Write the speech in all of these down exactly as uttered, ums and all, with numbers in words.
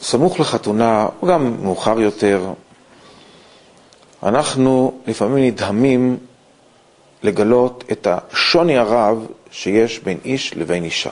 סמוך לחתונה, או גם מאוחר יותר, אנחנו לפעמים נדהמים לגלות את השוני הרב שיש בין איש לבין אישה.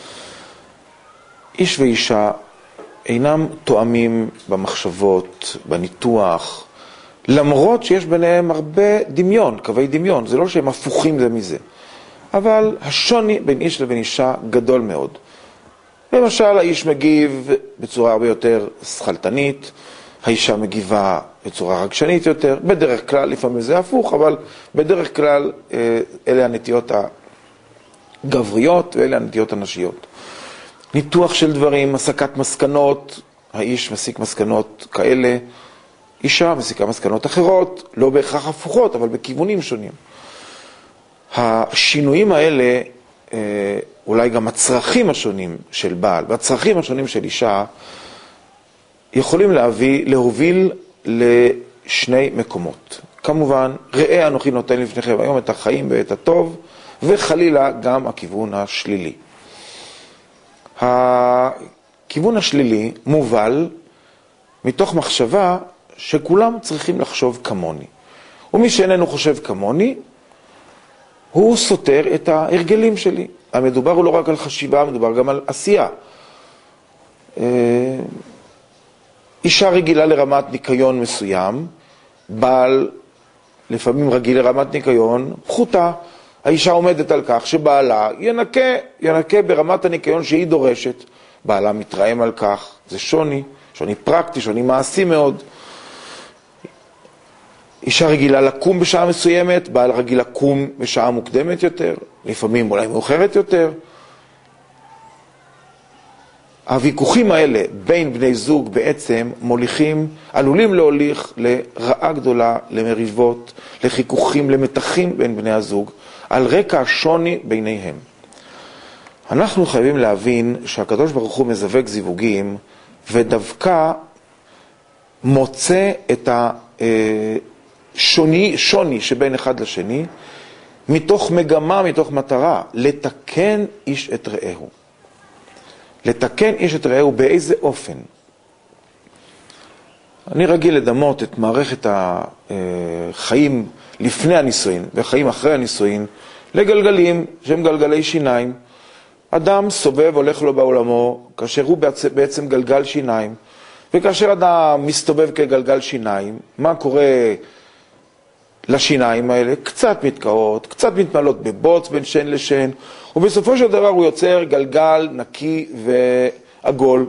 איש ואישה אינם תואמים במחשבות, בניתוח, למרות שיש ביניהם הרבה דמיון, קווי דמיון. זה לא שהם הפוכים זה מזה. אבל השוני בין איש לבין אישה גדול מאוד. למשל, האיש מגיב בצורה הרבה יותר שכלתנית, האישה מגיבה בצורה רגשנית יותר, בדרך כלל, לפעמים זה הפוך, אבל בדרך כלל אלה הנטיות הגבריות ואלה הנטיות הנשיות. ניתוח של דברים, הסקת מסקנות, האיש מסיק מסקנות כאלה, אישה מסיקה מסקנות אחרות, לא בהכרח הפוכות, אבל בכיוונים שונים. השינויים האלה, אולי גם הצרכים השונים של בעל והצרכים השונים של אישה, יכולים להביא, להוביל לשני מקומות. כמובן, ראה אנוכי נותן לפניכם היום את החיים ואת הטוב, וחלילה גם הכיוון השלילי. הכיוון השלילי מובל מתוך מחשבה שכולם צריכים לחשוב כמוני. ומי שאיננו חושב כמוני, הוא סותר את ההרגלים שלי. המדובר הוא לא רק על חשיבה, מדובר גם על עשייה. אישה רגילה לרמת ניקיון מסוים, בעל לפעמים רגיל לרמת ניקיון פחותה. האישה עומדת על כך שבעלה ינקה, ינקה ברמת הניקיון שהיא דורשת. בעלה מתרעם על כך, זה שוני, שוני פרקטי, שוני מעשי מאוד. אישה רגילה לקום בשעה מסוימת, בעל רגיל לקום בשעה מוקדמת יותר, לפעמים אולי מאוחרת יותר. הוויכוחים האלה בין בני זוג בעצם מוליכים, עלולים להוליך לרעה גדולה, למריבות, לחיכוכים, למתחים בין בני הזוג, על רקע השוני ביניהם. אנחנו חייבים להבין שהקדוש ברוך הוא מזווג זיווגים, ודווקא מוצא את השוני, שוני שבין אחד לשני, מתוך מגמה, מתוך מטרה, לתקן איש את רעהו. לתקן איש את רעהו באיזה אופן? אני רגיל לדמות את מערכת החיים לפני הנישואין וחיים אחרי הנישואין לגלגלים שהם גלגלי שיניים. אדם סובב, הולך לו בעולמו, כאשר הוא בעצם גלגל שיניים, וכאשר אדם מסתובב כגלגל שיניים, מה קורה לשיניים האלה? קצת מתקעות, קצת מתמלות בבוץ בין שן לשן, ובסופו של דבר הוא יוצר גלגל נקי ועגול.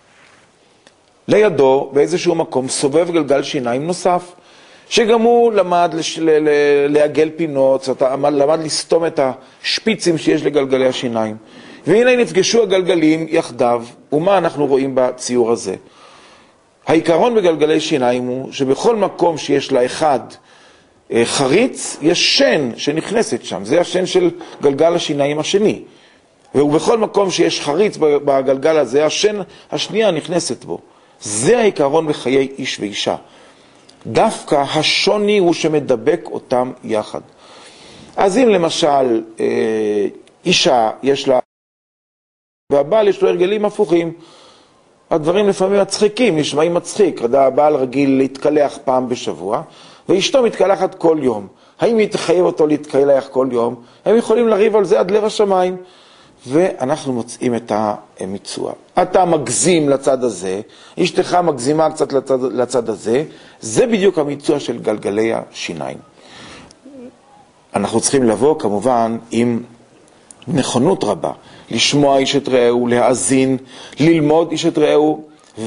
לידו, באיזשהו מקום, סובב גלגל שיניים נוסף, שגם הוא למד לש... ל... ל... לעגל פינות, למד לסתום את השפיצים שיש לגלגלי השיניים. והנה נפגשו הגלגלים יחדיו, ומה אנחנו רואים בציור הזה? העיקרון בגלגלי שיניים הוא שבכל מקום שיש לאחד חריץ, יש שן שנכנסת שם, זה השן של גלגל השיניים השני. ובכל מקום שיש חריץ בגלגל הזה, השן השנייה נכנסת בו. זה העיקרון בחיי איש ואישה. דווקא השוני הוא שמדבק אותם יחד. אז אם למשל אישה יש לה, והבעל יש לו הרגלים הפוכים, הדברים לפעמים מצחיקים, נשמעים מצחיק. הבעל רגיל להתקלח פעם בשבוע, ואשתו מתקלחת כל יום. האם היא תחייב אותו להתקלח כל יום? הם יכולים לריב על זה עד לב השמיים. ואנחנו מוצאים את המיצוע. אתה מגזים לצד הזה, אשתך מגזימה קצת לצד, לצד הזה, זה בדיוק המיצוע של גלגלי השיניים. אנחנו צריכים לבוא כמובן עם נכונות רבה, לשמוע איש את רעהו, להאזין, ללמוד איש את רעהו,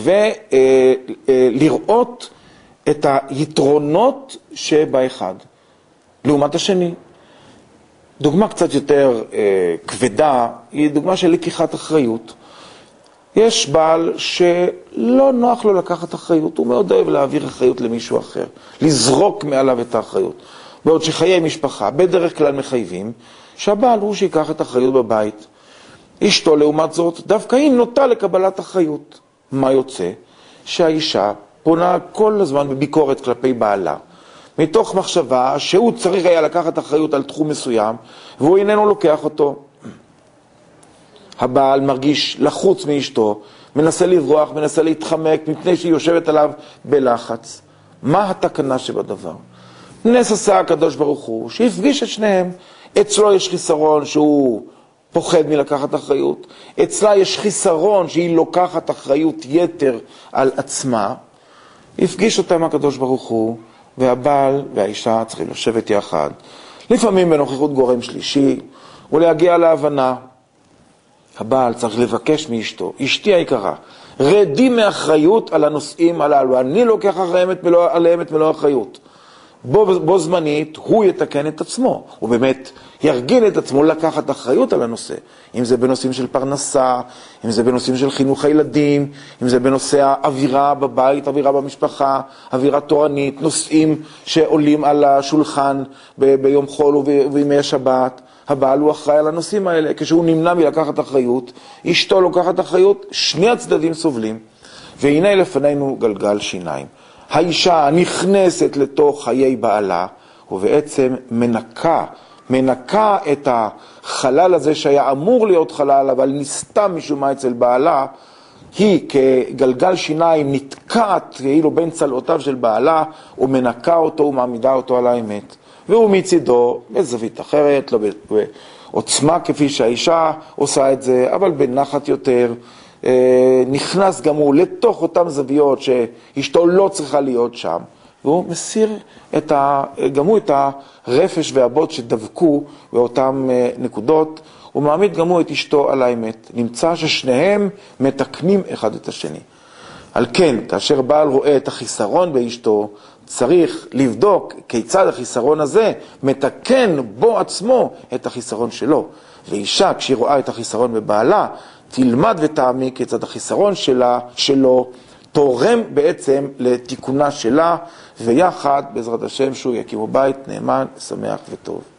ולראות את היתרונות שבאחד, לעומת השני. דוגמה קצת יותר אה, כבדה היא דוגמה של לקיחת אחריות. יש בעל שלא נוח לו לקחת אחריות, הוא מאוד אוהב להעביר אחריות למישהו אחר, לזרוק מעליו את האחריות. בעוד שחיי משפחה בדרך כלל מחייבים שהבעל הוא שיקח את האחריות בבית. אשתו לעומת זאת דווקא היא נוטה לקבלת אחריות. מה יוצא? שהאישה פונה כל הזמן בביקורת כלפי בעלה, מתוך מחשבה שהוא צריך היה לקחת אחריות על תחום מסוים, והוא איננו לוקח אותו. הבעל מרגיש לחוץ מאשתו, מנסה לברוח, מנסה להתחמק, מפני שהיא יושבת עליו בלחץ. מה התקנה שבדבר? נס עשה הקדוש ברוך הוא, שהפגיש את שניהם. אצלו יש חיסרון שהוא פוחד מלקחת אחריות, אצלה יש חיסרון שהיא לוקחת אחריות יתר על עצמה. הפגיש אותם הקדוש ברוך הוא, והבעל והאישה צריכים לשבת יחד. לפעמים בנוכחות גורם שלישי, ולהגיע להבנה. הבעל צריך לבקש מאשתו, אשתי היקרה, רדי מאחריות על הנושאים הללו, אני לוקח עליהם את מלוא האחריות. בו, בו זמנית הוא יתקן את עצמו, הוא באמת ירגיל את עצמו לקחת אחריות על הנושא, אם זה בנושאים של פרנסה, אם זה בנושאים של חינוך הילדים, אם זה בנושא האווירה בבית, אווירה במשפחה, אווירה תורנית, נושאים שעולים על השולחן ב- ביום חול ובימי השבת. הבעל הוא אחראי על הנושאים האלה, כשהוא נמנע מלקחת אחריות, אשתו לוקחת אחריות, שני הצדדים סובלים, והנה לפנינו גלגל שיניים. האישה נכנסת לתוך חיי בעלה, ובעצם מנקה, מנקה את החלל הזה שהיה אמור להיות חלל, אבל נסתם משום מה אצל בעלה, היא כגלגל שיניים נתקעת כאילו בין צלעותיו של בעלה, ומנקה אותו ומעמידה אותו על האמת. והוא מצידו בזווית אחרת, לא בעוצמה כפי שהאישה עושה את זה, אבל בנחת יותר, נכנס גם הוא לתוך אותם זוויות שאשתו לא צריכה להיות שם, והוא מסיר את ה, גם הוא את הרפש והבוט שדבקו באותם נקודות, הוא מעמיד גם הוא את אשתו על האמת. נמצא ששניהם מתקנים אחד את השני. על כן, כאשר בעל רואה את החיסרון באשתו, צריך לבדוק כיצד החיסרון הזה מתקן בו עצמו את החיסרון שלו. ואישה, כשהיא רואה את החיסרון בבעלה, תלמד ותעמיק כיצד החיסרון שלה, שלו, תורם בעצם לתיקונה שלה, ויחד, בעזרת השם, שהוא יקימו בית נאמן, שמח וטוב.